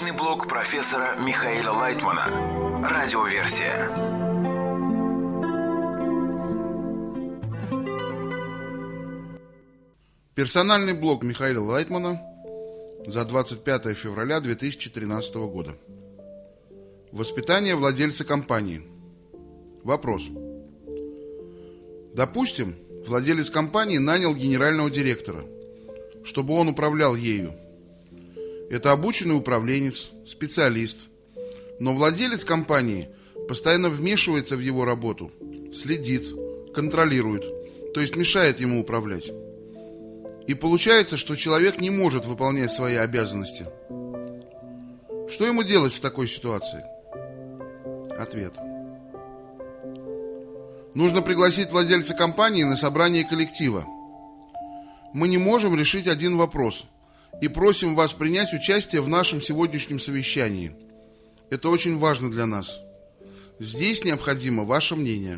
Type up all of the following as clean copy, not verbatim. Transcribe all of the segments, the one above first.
Научный блог профессора Михаила Лайтмана. Радиоверсия. Персональный блог Михаила Лайтмана за 25 февраля 2013 года. Воспитание владельца компании. Вопрос. Допустим, владелец компании нанял генерального директора, чтобы он управлял ею. Это обученный управленец, специалист. Но владелец компании постоянно вмешивается в его работу, следит, контролирует, то есть мешает ему управлять. И получается, что человек не может выполнять свои обязанности. Что ему делать в такой ситуации? Ответ. Нужно пригласить владельца компании на собрание коллектива. Мы не можем решить один вопрос и просим вас принять участие в нашем сегодняшнем совещании. Это очень важно для нас. Здесь необходимо ваше мнение.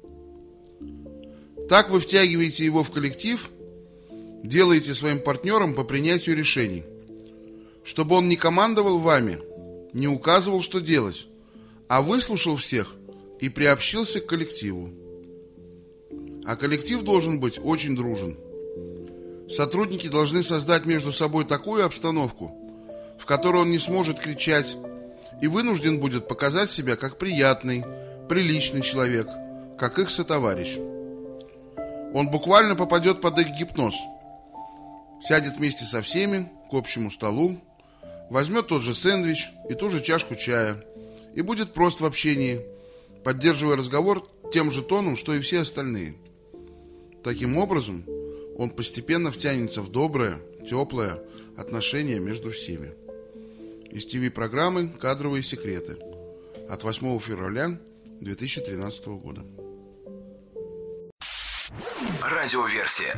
Так вы втягиваете его в коллектив, делаете своим партнером по принятию решений, чтобы он не командовал вами, не указывал, что делать, а выслушал всех и приобщился к коллективу. А коллектив должен быть очень дружен. Сотрудники должны создать между собой такую обстановку, в которой он не сможет кричать и вынужден будет показать себя как приятный, приличный человек, как их сотоварищ. Он буквально попадет под их гипноз. Сядет вместе со всеми к общему столу, возьмет тот же сэндвич и ту же чашку чая и будет прост в общении, поддерживая разговор тем же тоном, что и все остальные. Таким образом, он постепенно втянется в доброе, теплое отношение между всеми. Из ТВ-программы «Кадровые секреты» от 8 февраля 2013 года. Радиоверсия.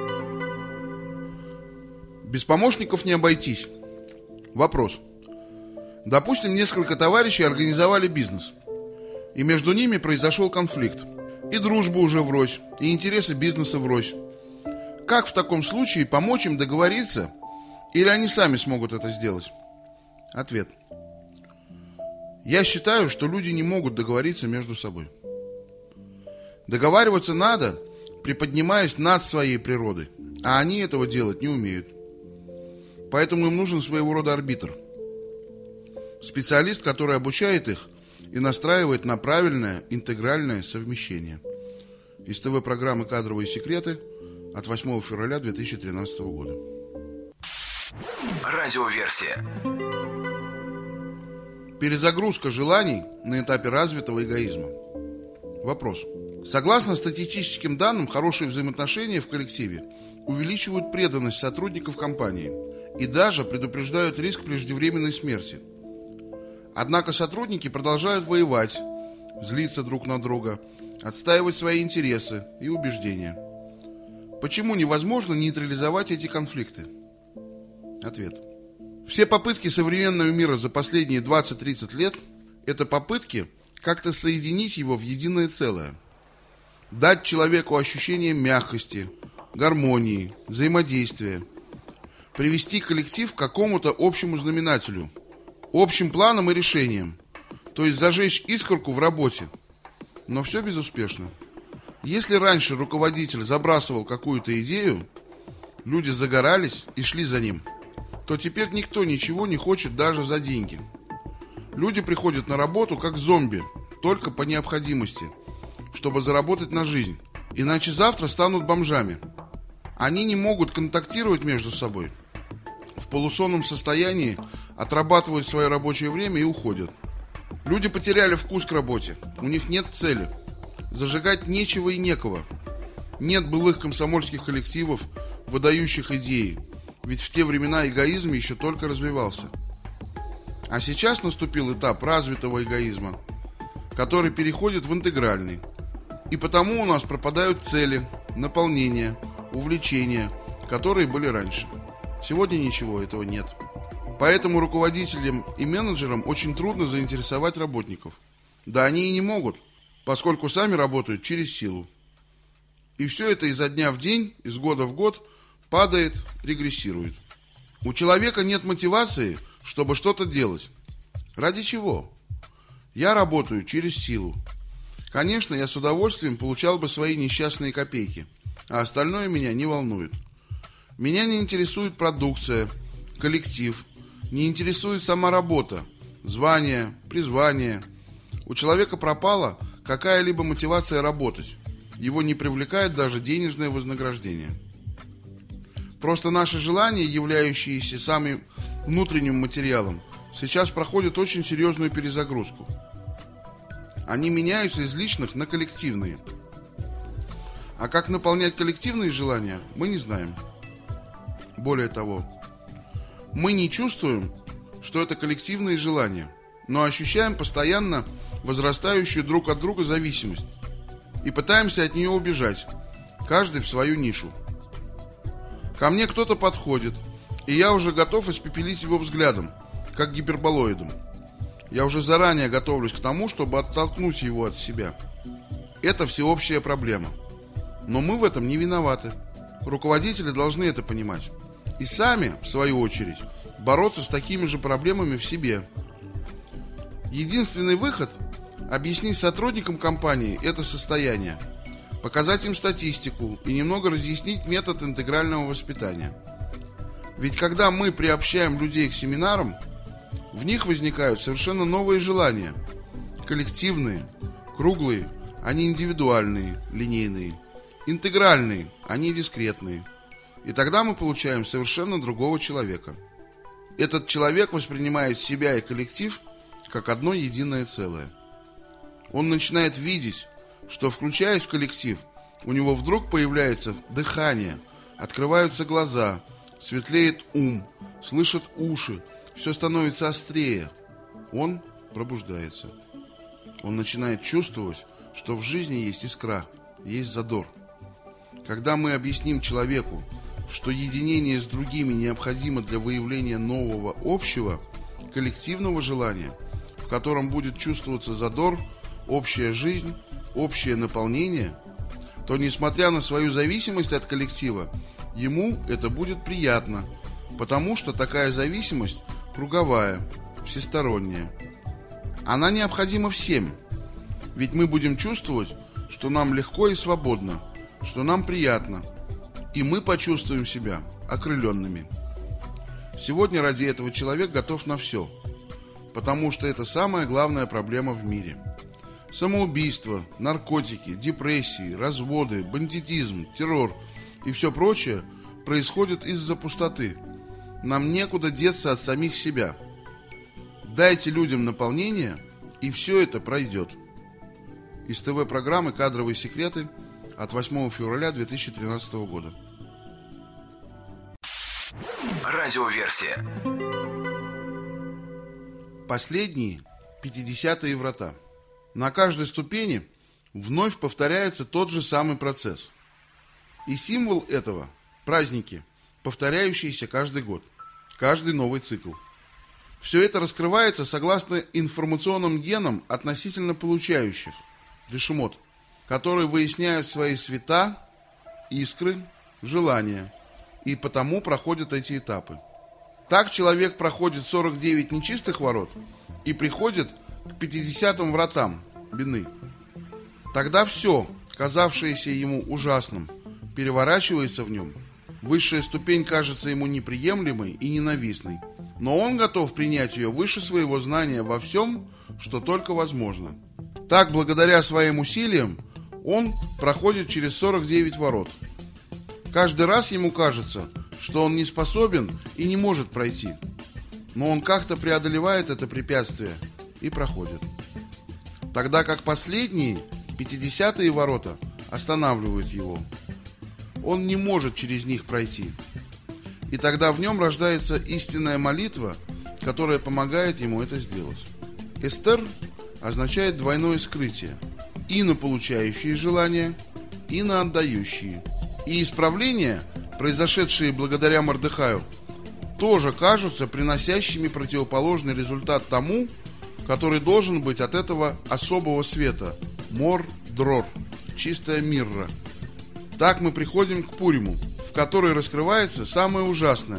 Без помощников не обойтись. Вопрос. Допустим, несколько товарищей организовали бизнес, и между ними произошел конфликт. И дружба уже врозь, и интересы бизнеса врозь. Как в таком случае помочь им договориться, или они сами смогут это сделать? Ответ. Я считаю, что люди не могут договориться между собой. Договариваться надо, приподнимаясь над своей природой, а они этого делать не умеют. Поэтому им нужен своего рода арбитр. Специалист, который обучает их и настраивает на правильное интегральное совмещение. Из ТВ-программы «Кадровые секреты» от 8 февраля 2013 года. Радиоверсия. Перезагрузка желаний на этапе развитого эгоизма. Вопрос. Согласно статистическим данным, хорошие взаимоотношения в коллективе увеличивают преданность сотрудников компании и даже предупреждают риск преждевременной смерти. Однако сотрудники продолжают воевать, злиться друг на друга, отстаивать свои интересы и убеждения. Почему невозможно нейтрализовать эти конфликты? Ответ. Все попытки современного мира за последние 20-30 лет – это попытки как-то соединить его в единое целое. Дать человеку ощущение мягкости, гармонии, взаимодействия. Привести коллектив к какому-то общему знаменателю, общим планам и решениям. То есть зажечь искорку в работе. Но все безуспешно. Если раньше руководитель забрасывал какую-то идею, люди загорались и шли за ним, то теперь никто ничего не хочет даже за деньги. Люди приходят на работу как зомби, только по необходимости, чтобы заработать на жизнь. Иначе завтра станут бомжами. Они не могут контактировать между собой. В полусонном состоянии отрабатывают свое рабочее время и уходят. Люди потеряли вкус к работе. У них нет цели. Зажигать нечего и некого. Нет былых комсомольских коллективов, выдающих идеи. Ведь в те времена эгоизм еще только развивался. А сейчас наступил этап развитого эгоизма, который переходит в интегральный. И потому у нас пропадают цели, наполнения, увлечения, которые были раньше. Сегодня ничего этого нет. Поэтому руководителям и менеджерам очень трудно заинтересовать работников. Да они и не могут, поскольку сами работают через силу. И все это изо дня в день, из года в год падает, регрессирует. У человека нет мотивации, чтобы что-то делать. Ради чего? Я работаю через силу. Конечно, я с удовольствием получал бы свои несчастные копейки, а остальное меня не волнует. Меня не интересует продукция, коллектив, не интересует сама работа, звание, призвание. У человека пропала какая-либо мотивация работать. Его не привлекает даже денежное вознаграждение. Просто наши желания, являющиеся самым внутренним материалом, сейчас проходят очень серьезную перезагрузку. Они меняются из личных на коллективные. А как наполнять коллективные желания, мы не знаем. Более того, мы не чувствуем, что это коллективные желания, но ощущаем постоянно возрастающую друг от друга зависимость и пытаемся от нее убежать, каждый в свою нишу. Ко мне кто-то подходит, и я уже готов испепелить его взглядом, как гиперболоидом. Я уже заранее готовлюсь к тому, чтобы оттолкнуть его от себя. Это всеобщая проблема. Но мы в этом не виноваты. Руководители должны это понимать. И сами, в свою очередь, бороться с такими же проблемами в себе. Единственный выход – объяснить сотрудникам компании это состояние, показать им статистику и немного разъяснить метод интегрального воспитания. Ведь когда мы приобщаем людей к семинарам, в них возникают совершенно новые желания. Коллективные, круглые, а не индивидуальные, линейные. Интегральные, а не дискретные. И тогда мы получаем совершенно другого человека. Этот человек воспринимает себя и коллектив как одно единое целое. Он начинает видеть, что, включаясь в коллектив, у него вдруг появляется дыхание, открываются глаза, светлеет ум, слышат уши, все становится острее. Он пробуждается. Он начинает чувствовать, что в жизни есть искра, есть задор. Когда мы объясним человеку, что единение с другими необходимо для выявления нового общего, коллективного желания, в котором будет чувствоваться задор, общая жизнь, общее наполнение, то, несмотря на свою зависимость от коллектива, ему это будет приятно, потому что такая зависимость круговая, всесторонняя. Она необходима всем, ведь мы будем чувствовать, что нам легко и свободно, что нам приятно, и мы почувствуем себя окрыленными. Сегодня ради этого человек готов на все, потому что это самая главная проблема в мире. Самоубийство, наркотики, депрессии, разводы, бандитизм, террор и все прочее происходит из-за пустоты. Нам некуда деться от самих себя. Дайте людям наполнение, и все это пройдет. Из ТВ-программы «Кадровые секреты» от 8 февраля 2013 года. Радиоверсия. Последние 50-е врата. На каждой ступени вновь повторяется тот же самый процесс. И символ этого – праздники, повторяющиеся каждый год, каждый новый цикл. Все это раскрывается согласно информационным генам относительно получающих, решемот, которые выясняют свои света, искры, желания, и потому проходят эти этапы. Так человек проходит 49 нечистых ворот и приходит к 50-м вратам, бины. Тогда все, казавшееся ему ужасным, переворачивается в нем. Высшая ступень кажется ему неприемлемой и ненавистной, но он готов принять ее выше своего знания во всем, что только возможно. Так, благодаря своим усилиям, он проходит через 49 ворот. Каждый раз ему кажется, что он не способен и не может пройти, но он как-то преодолевает это препятствие и проходит. Тогда как последние, 50-е ворота, останавливают его. Он не может через них пройти. И тогда в нем рождается истинная молитва, которая помогает ему это сделать. Эстер означает двойное скрытие. И на получающие желания, и на отдающие. И исправления, произошедшие благодаря Мордехаю, тоже кажутся приносящими противоположный результат тому, который должен быть от этого особого света – мор-дрор, чистая мирра. Так мы приходим к Пуриму, в которой раскрывается самое ужасное,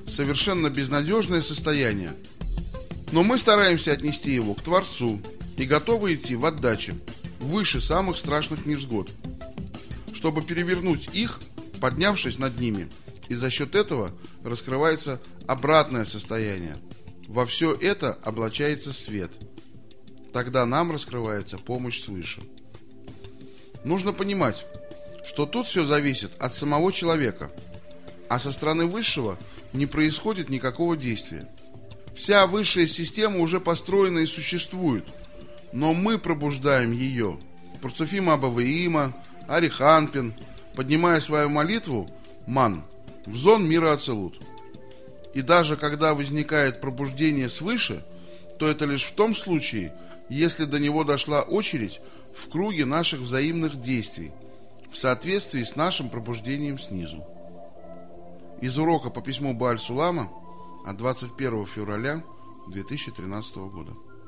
совершенно безнадежное состояние. Но мы стараемся отнести его к Творцу и готовы идти в отдаче, выше самых страшных невзгод, чтобы перевернуть их, поднявшись над ними, и за счет этого раскрывается обратное состояние. Во все это облачается свет. Тогда нам раскрывается помощь свыше. Нужно понимать, что тут все зависит от самого человека, а со стороны высшего не происходит никакого действия. Вся высшая система уже построена и существует, но мы пробуждаем ее. Парцуфим Абаваима, Ариханпин, поднимая свою молитву, ман, в зон мира Ацелут. И даже когда возникает пробуждение свыше, то это лишь в том случае, если до него дошла очередь в круге наших взаимных действий, в соответствии с нашим пробуждением снизу. Из урока по письму Бааль-Сулама от 21 февраля 2013 года.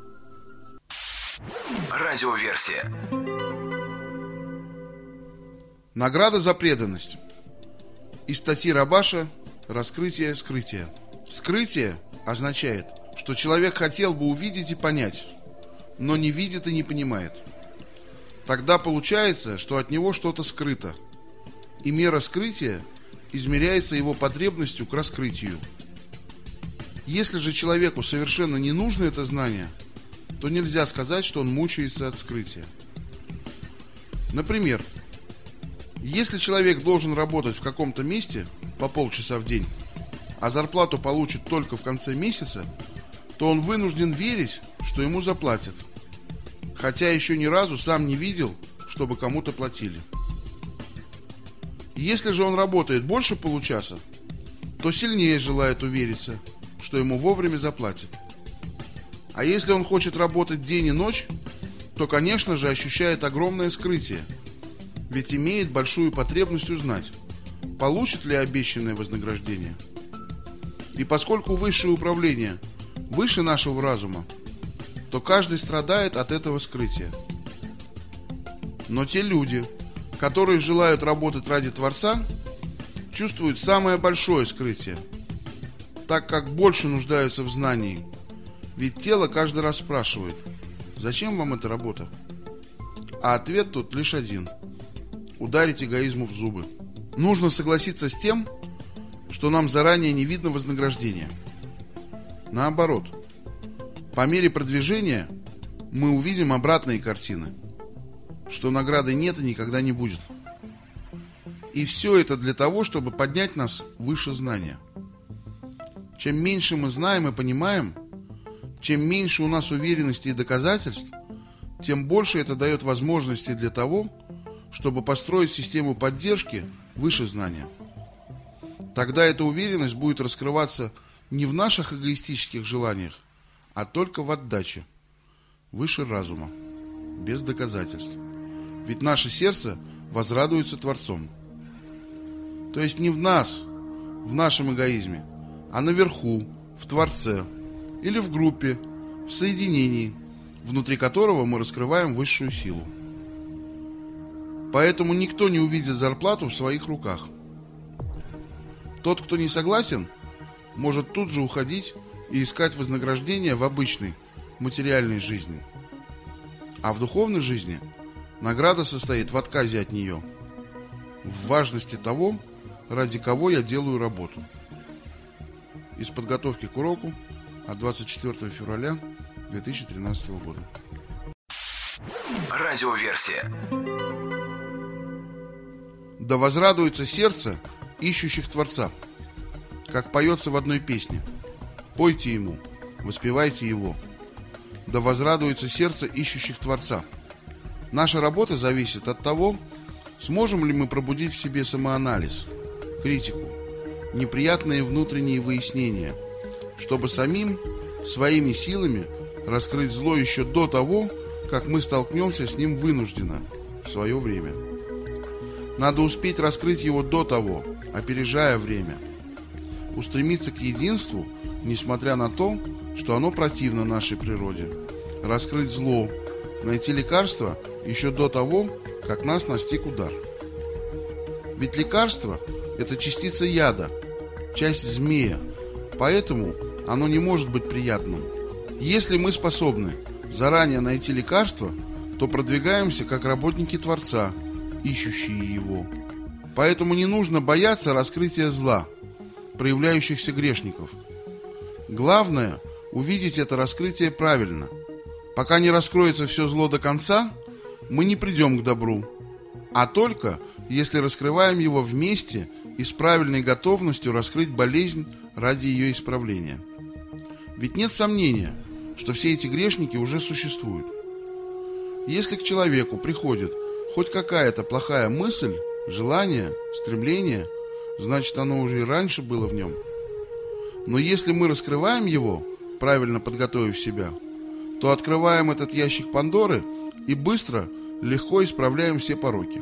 Радиоверсия. Награда за преданность. Из статьи Рабаша «Раскрытие скрытия». Скрытие означает, что человек хотел бы увидеть и понять, но не видит и не понимает. Тогда получается, что от него что-то скрыто, и мера скрытия измеряется его потребностью к раскрытию. Если же человеку совершенно не нужно это знание, то нельзя сказать, что он мучается от скрытия. Например, если человек должен работать в каком-то месте по полчаса в день, а зарплату получит только в конце месяца, то он вынужден верить, что ему заплатят, хотя еще ни разу сам не видел, чтобы кому-то платили. Если же он работает больше получаса, то сильнее желает увериться, что ему вовремя заплатят. А если он хочет работать день и ночь, то, конечно же, ощущает огромное скрытие, ведь имеет большую потребность узнать, получит ли обещанное вознаграждение. И поскольку высшее управление выше нашего разума, то каждый страдает от этого скрытия. Но те люди, которые желают работать ради Творца, чувствуют самое большое скрытие, так как больше нуждаются в знании. Ведь тело каждый раз спрашивает: зачем вам эта работа? А ответ тут лишь один: ударить эгоизму в зубы. Нужно согласиться с тем, что нам заранее не видно вознаграждения. Наоборот, по мере продвижения мы увидим обратные картины, что награды нет и никогда не будет. И все это для того, чтобы поднять нас выше знания. Чем меньше мы знаем и понимаем, чем меньше у нас уверенности и доказательств, тем больше это дает возможности для того, чтобы построить систему поддержки выше знания. Тогда эта уверенность будет раскрываться не в наших эгоистических желаниях, а только в отдаче, выше разума, без доказательств. Ведь наше сердце возрадуется Творцом. То есть не в нас, в нашем эгоизме, а наверху, в Творце, или в группе, в соединении, внутри которого мы раскрываем высшую силу. Поэтому никто не увидит зарплату в своих руках. Тот, кто не согласен, может тут же уходить и искать вознаграждение в обычной, материальной жизни. А в духовной жизни награда состоит в отказе от нее, в важности того, ради кого я делаю работу. Из подготовки к уроку от 24 февраля 2013 года. Радиоверсия. Да возрадуется сердце ищущих Творца, как поется в одной песне: пойте Ему, воспевайте Его. Да возрадуется сердце ищущих Творца. Наша работа зависит от того, сможем ли мы пробудить в себе самоанализ, критику, неприятные внутренние выяснения, чтобы самим, своими силами раскрыть зло еще до того, как мы столкнемся с ним вынужденно в свое время. Надо успеть раскрыть его до того, опережая время. Устремиться к единству, несмотря на то, что оно противно нашей природе. Раскрыть зло, найти лекарство еще до того, как нас настиг удар. Ведь лекарство – это частица яда, часть змея, Поэтому оно не может быть приятным. Если мы способны заранее найти лекарство, то продвигаемся как работники Творца, ищущие его. Поэтому не нужно бояться раскрытия зла, проявляющихся грешников. Главное – увидеть это раскрытие правильно. Пока не раскроется все зло до конца, мы не придем к добру, а только если раскрываем его вместе и с правильной готовностью раскрыть болезнь ради ее исправления. Ведь нет сомнения, что все эти грешники уже существуют. Если к человеку приходит хоть какая-то плохая мысль, желание, стремление, значит, оно уже и раньше было в нем. Но если мы раскрываем его, правильно подготовив себя, то открываем этот ящик Пандоры и быстро, легко исправляем все пороки.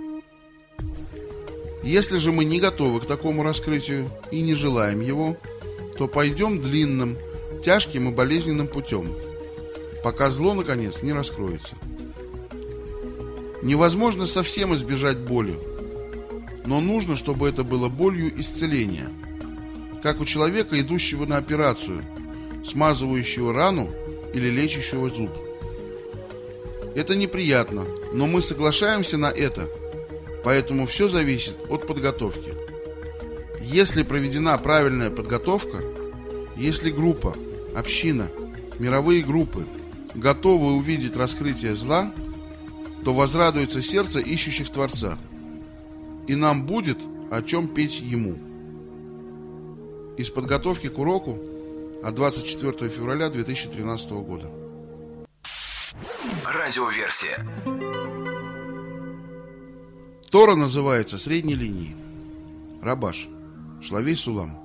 Если же мы не готовы к такому раскрытию и не желаем его, то пойдем длинным, тяжким и болезненным путем, пока зло, наконец, не раскроется. Невозможно совсем избежать боли, но нужно, чтобы это было болью исцеления, как у человека, идущего на операцию, смазывающего рану или лечащего зуб. Это неприятно, но мы соглашаемся на это, поэтому все зависит от подготовки. Если проведена правильная подготовка, если группа, община, мировые группы готовы увидеть раскрытие зла, то возрадуется сердце ищущих Творца, и нам будет о чем петь Ему. Из подготовки к уроку от 24 февраля 2013 года. Радиоверсия. Тора называется средней линией. Рабаш. Шлавей Сулам.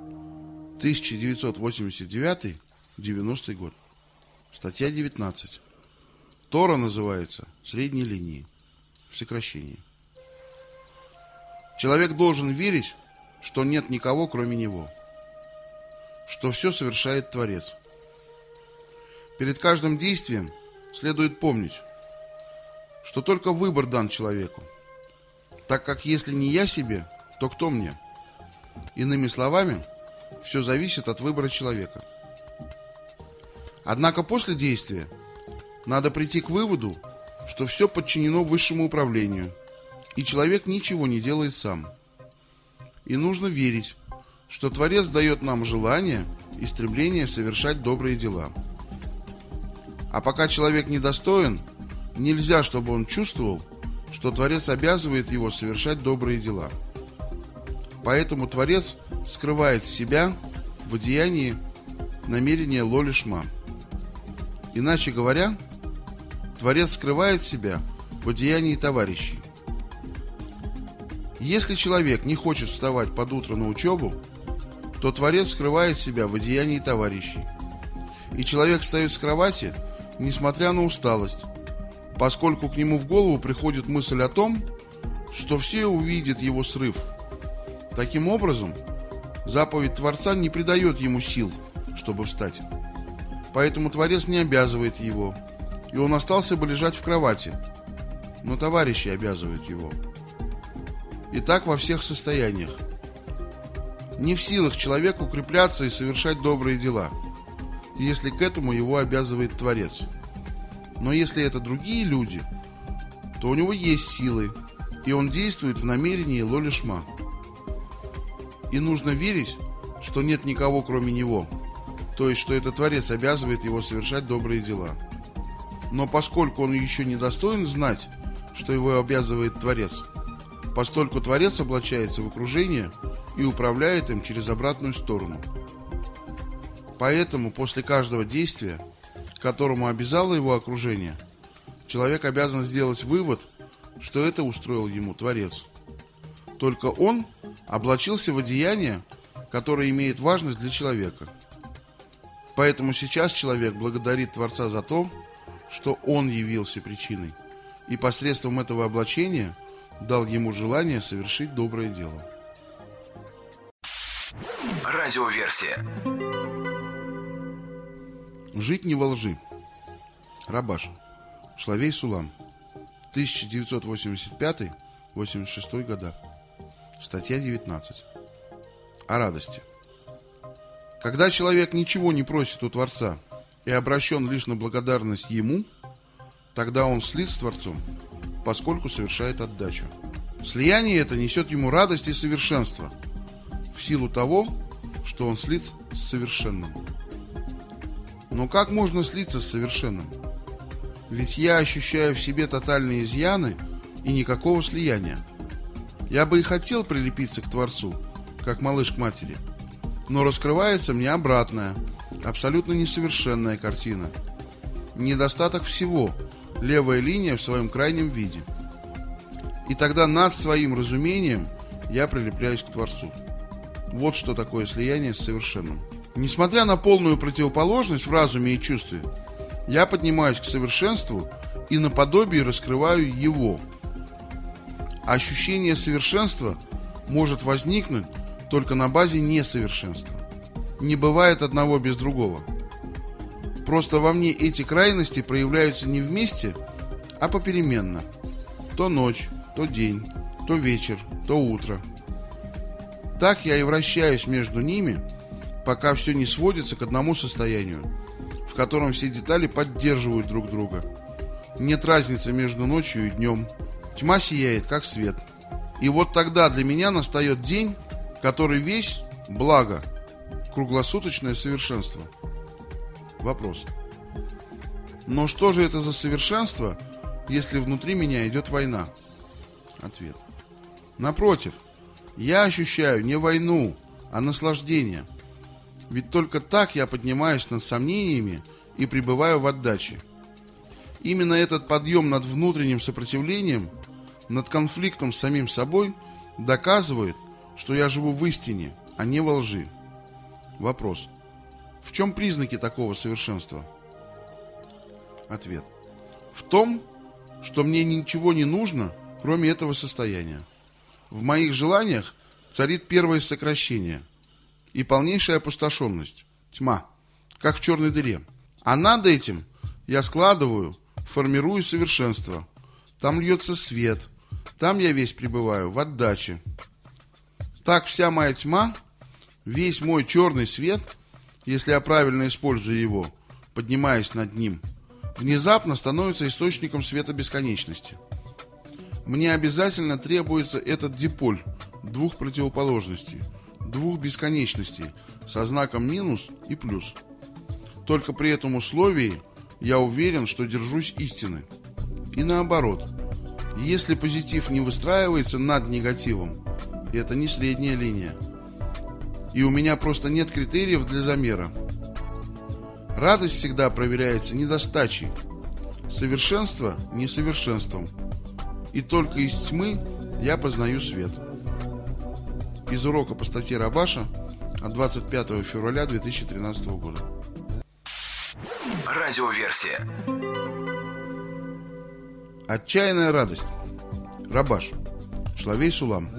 1989-90 год. Статья 19. Тора называется средней линией. В сокращении. Человек должен верить, что нет никого, кроме него. Что все совершает Творец. Перед каждым действием следует помнить, что только выбор дан человеку, так как если не я себе, то кто мне? Иными словами, все зависит от выбора человека. Однако после действия надо прийти к выводу, что все подчинено высшему управлению, и человек ничего не делает сам. И нужно верить, что Творец дает нам желание и стремление совершать добрые дела. А пока человек недостоин, нельзя, чтобы он чувствовал, что Творец обязывает его совершать добрые дела. Поэтому Творец скрывает себя в одеянии намерения ло-лишма. Иначе говоря, Творец скрывает себя в одеянии товарищей. Если человек не хочет вставать под утро на учебу, то Творец скрывает себя в одеянии товарищей. И человек встает с кровати, несмотря на усталость, поскольку к нему в голову приходит мысль о том, что все увидят его срыв. Таким образом, заповедь Творца не придает ему сил, чтобы встать. Поэтому Творец не обязывает его, и он остался бы лежать в кровати, но товарищи обязывают его. И так во всех состояниях. Не в силах человек укрепляться и совершать добрые дела, если к этому его обязывает Творец. Но если это другие люди, то у него есть силы, и он действует в намерении ло-лишма. И нужно верить, что нет никого, кроме него, то есть, что это Творец обязывает его совершать добрые дела. Но поскольку он еще не достоин знать, что его обязывает Творец, постольку Творец облачается в окружение и управляет им через обратную сторону. Поэтому после каждого действия, к которому обязало его окружение, человек обязан сделать вывод, что это устроил ему Творец. Только он облачился в одеяние, которое имеет важность для человека. Поэтому сейчас человек благодарит Творца за то, что он явился причиной, и посредством этого облачения дал ему желание совершить доброе дело. Радиоверсия. Жить не во лжи. Рабаш. Шлавей Сулам. 1985-86 года. Статья 19. О радости. Когда человек ничего не просит у Творца и обращен лишь на благодарность Ему, тогда он слит с Творцом, поскольку совершает отдачу. Слияние это несет ему радость и совершенство, в силу того, что он слит с совершенным. Но как можно слиться с совершенным? Ведь я ощущаю в себе тотальные изъяны и никакого слияния. Я бы и хотел прилепиться к Творцу, как малыш к матери, но раскрывается мне обратная, абсолютно несовершенная картина. Недостаток всего, левая линия в своем крайнем виде. И тогда над своим разумением я прилепляюсь к Творцу. Вот что такое слияние с совершенным. Несмотря на полную противоположность в разуме и чувстве, я поднимаюсь к совершенству и наподобие раскрываю его. Ощущение совершенства может возникнуть только на базе несовершенства. Не бывает одного без другого. Просто во мне эти крайности проявляются не вместе, а попеременно. То ночь, то день, то вечер, то утро. Так я и вращаюсь между ними, пока все не сводится к одному состоянию, в котором все детали поддерживают друг друга. Нет разницы между ночью и днем. Тьма сияет, как свет. И вот тогда для меня настает день, который весь благо, круглосуточное совершенство. Вопрос. Но что же это за совершенство, если внутри меня идет война? Ответ. Напротив, я ощущаю не войну, а наслаждение. Ведь только так я поднимаюсь над сомнениями и пребываю в отдаче. Именно этот подъем над внутренним сопротивлением, над конфликтом с самим собой, доказывает, что я живу в истине, а не во лжи. Вопрос. В чем признаки такого совершенства? Ответ. В том, что мне ничего не нужно, кроме этого состояния. В моих желаниях царит первое сокращение и полнейшая опустошенность, тьма, как в черной дыре. А над этим я складываю, формирую совершенство. Там льется свет, там я весь пребываю в отдаче. Так вся моя тьма, весь мой черный свет, если я правильно использую его, поднимаясь над ним, внезапно становится источником света бесконечности. Мне обязательно требуется этот диполь двух противоположностей, двух бесконечностей со знаком минус и плюс. Только при этом условии я уверен, что держусь истины. И наоборот, если позитив не выстраивается над негативом, это не средняя линия. И у меня просто нет критериев для замера. Радость всегда проверяется недостачей, совершенство несовершенством. И только из тьмы я познаю свет. Из урока по статье Рабаша от 25 февраля 2013 года. Радиоверсия. Отчаянная радость. Рабаш. Шлавей Сулам.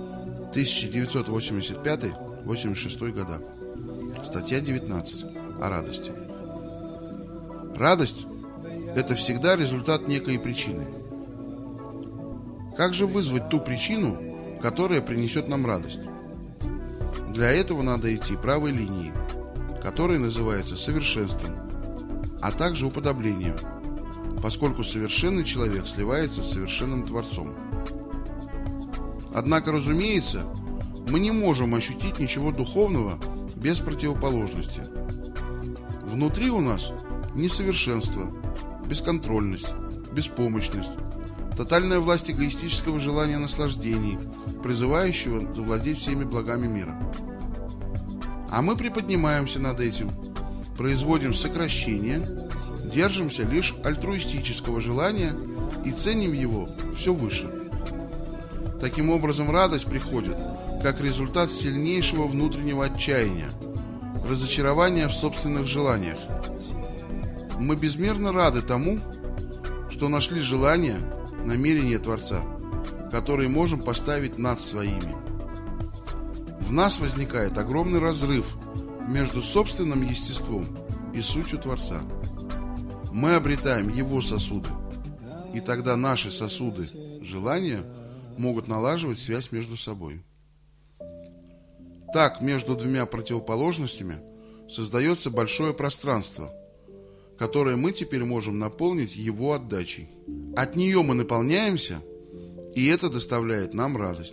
1985-86 года. Статья 19. О радости. Радость – это всегда результат некой причины. Как же вызвать ту причину, которая принесет нам радость? Для этого надо идти правой линией, которая называется совершенством, а также уподоблением, поскольку совершенный человек сливается с совершенным Творцом. Однако, разумеется, мы не можем ощутить ничего духовного без противоположности. Внутри у нас несовершенство, бесконтрольность, беспомощность, тотальная власть эгоистического желания наслаждений, призывающего завладеть всеми благами мира. А мы приподнимаемся над этим, производим сокращение, держимся лишь альтруистического желания и ценим его все выше. Таким образом, радость приходит как результат сильнейшего внутреннего отчаяния, разочарования в собственных желаниях. Мы безмерно рады тому, что нашли желание, намерение Творца, которые можем поставить над своими. В нас возникает огромный разрыв между собственным естеством и сутью Творца. Мы обретаем Его сосуды, и тогда наши сосуды, желания, могут налаживать связь между собой. Так между двумя противоположностями создается большое пространство, которое мы теперь можем наполнить его отдачей. От нее мы наполняемся, и это доставляет нам радость.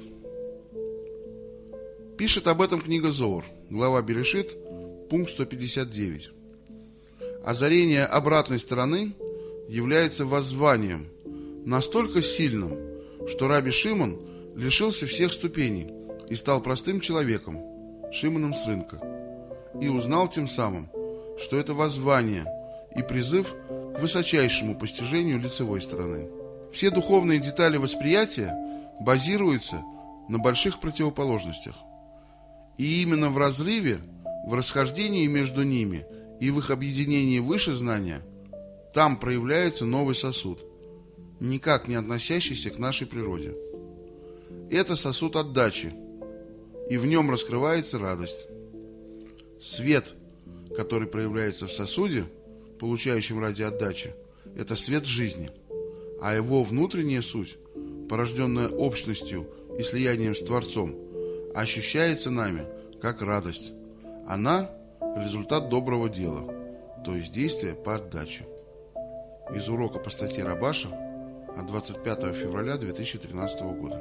Пишет об этом книга Зоар, глава Берешит, пункт 159. Озарение обратной стороны является воззванием, настолько сильным, что Раби Шимон лишился всех ступеней и стал простым человеком, Шимоном с рынка, и узнал тем самым, что это воззвание и призыв к высочайшему постижению лицевой стороны. Все духовные детали восприятия базируются на больших противоположностях. И именно в разрыве, в расхождении между ними и в их объединении выше знания, там проявляется новый сосуд, никак не относящийся к нашей природе. Это сосуд отдачи, и в нем раскрывается радость. Свет, который проявляется в сосуде, получающем ради отдачи, это свет жизни, а его внутренняя суть, порожденная общностью и слиянием с Творцом, ощущается нами как радость. Она – результат доброго дела, то есть действия по отдаче. Из урока по статье Рабаша от 25 февраля 2013 года.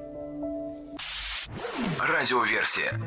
Радиоверсия.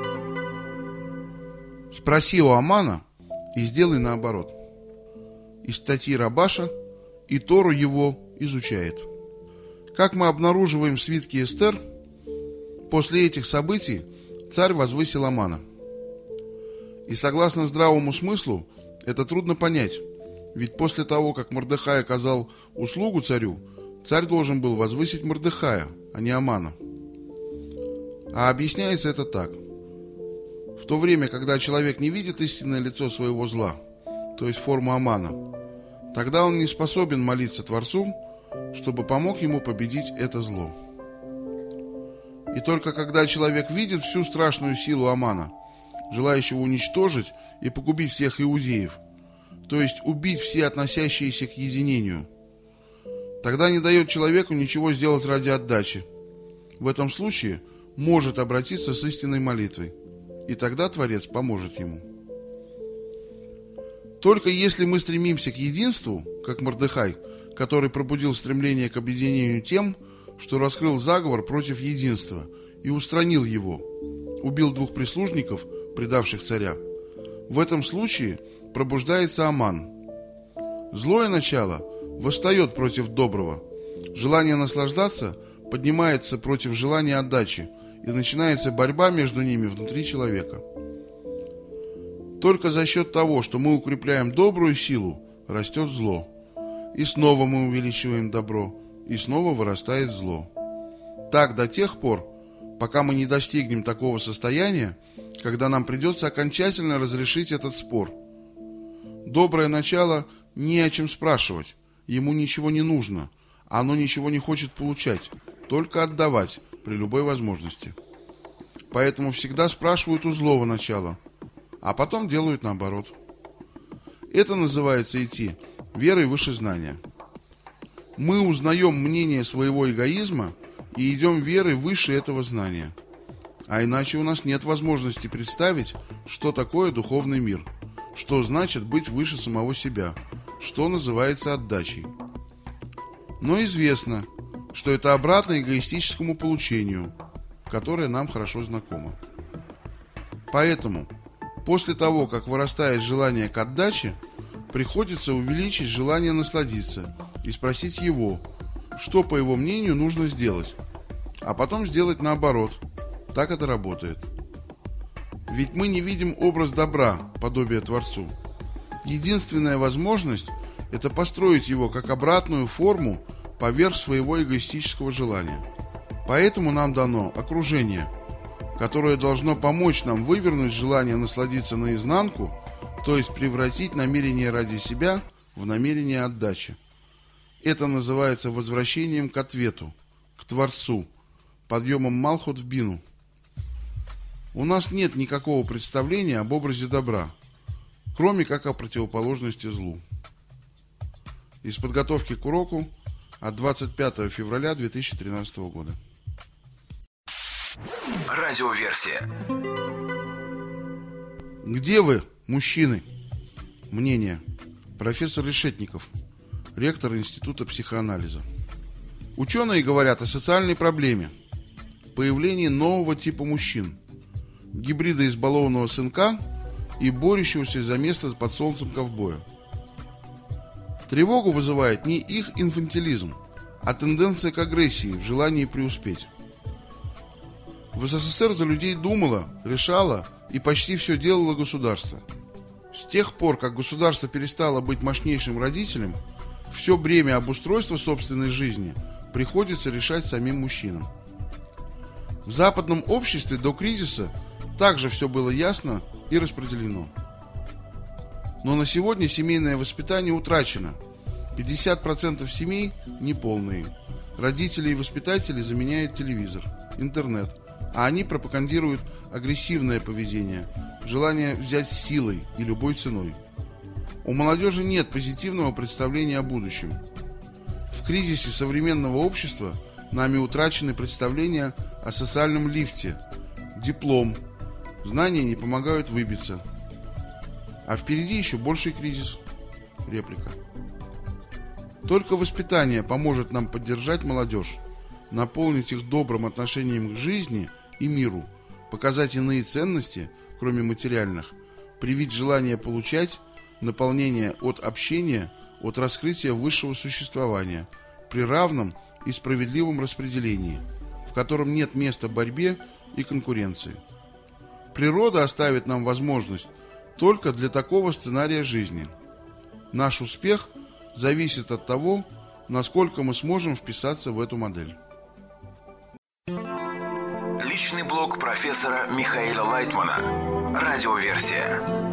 Спроси у Амана и сделай наоборот. Из статьи Рабаша и Тору его изучает. Как мы обнаруживаем в свитке Эстер, после этих событий царь возвысил Амана. И согласно здравому смыслу, это трудно понять, ведь после того, как Мордехай оказал услугу царю, царь должен был возвысить Мордехая, а не Амана. А объясняется это так. В то время, когда человек не видит истинное лицо своего зла, то есть форму Амана, тогда он не способен молиться Творцу, чтобы помог ему победить это зло. И только когда человек видит всю страшную силу Амана, желающего уничтожить и погубить всех иудеев, то есть убить все относящиеся к единению, тогда не дает человеку ничего сделать ради отдачи. В этом случае может обратиться с истинной молитвой, и тогда Творец поможет ему. Только если мы стремимся к единству, как Мордехай, который пробудил стремление к объединению тем, что раскрыл заговор против единства и устранил его, убил 2 прислужников, предавших царя, в этом случае пробуждается Аман. Злое начало восстает против доброго, желание наслаждаться поднимается против желания отдачи, и начинается борьба между ними внутри человека. Только за счет того, что мы укрепляем добрую силу, растет зло. И снова мы увеличиваем добро, и снова вырастает зло. Так до тех пор, пока мы не достигнем такого состояния, когда нам придется окончательно разрешить этот спор. Доброе начало не о чем спрашивать, ему ничего не нужно, оно ничего не хочет получать, только отдавать при любой возможности. Поэтому всегда спрашивают у злого начала, а потом делают наоборот. Это называется идти верой выше знания. Мы узнаем мнение своего эгоизма и идем верой выше этого знания. А иначе у нас нет возможности представить, что такое духовный мир, что значит быть выше самого себя, что называется отдачей. Но известно, что это обратно эгоистическому получению, которое нам хорошо знакомо. Поэтому, после того, как вырастает желание к отдаче, приходится увеличить желание насладиться и спросить его, что, по его мнению, нужно сделать, а потом сделать наоборот. Так это работает. Ведь мы не видим образ добра, подобие Творцу. Единственная возможность – это построить его как обратную форму поверх своего эгоистического желания. Поэтому нам дано окружение, которое должно помочь нам вывернуть желание насладиться наизнанку, то есть превратить намерение ради себя в намерение отдачи. Это называется возвращением к ответу, к Творцу, подъемом Малхут в бину. У нас нет никакого представления об образе добра, кроме как о противоположности злу. Из подготовки к уроку от 25 февраля 2013 года. Радиоверсия. Где вы, мужчины? Мнение. Профессор Решетников, ректор Института психоанализа. Ученые говорят о социальной проблеме – появлении нового типа мужчин, гибрида избалованного сынка и борющегося за место под солнцем ковбоя. Тревогу вызывает не их инфантилизм, а тенденция к агрессии в желании преуспеть. В СССР за людей думало, решало и почти все делало государство. С тех пор, как государство перестало быть мощнейшим родителем, все бремя обустройства собственной жизни приходится решать самим мужчинам. В западном обществе до кризиса также все было ясно и распределено. Но на сегодня семейное воспитание утрачено. 50% семей неполные. Родители и воспитатели заменяют телевизор, интернет, а они пропагандируют агрессивное поведение, желание взять силой и любой ценой. У молодежи нет позитивного представления о будущем. В кризисе современного общества нами утрачены представления о социальном лифте, диплом, знания не помогают выбиться. А впереди еще больший кризис. Реплика. Только воспитание поможет нам поддержать молодежь, наполнить их добрым отношением к жизни и миру, показать иные ценности, кроме материальных, привить желание получать, наполнение от общения, от раскрытия высшего существования, при равном и справедливом распределении, в котором нет места борьбе и конкуренции. Природа оставит нам возможность только для такого сценария жизни. Наш успех зависит от того, насколько мы сможем вписаться в эту модель. Личный блог профессора Михаила Лайтмана. Радиоверсия.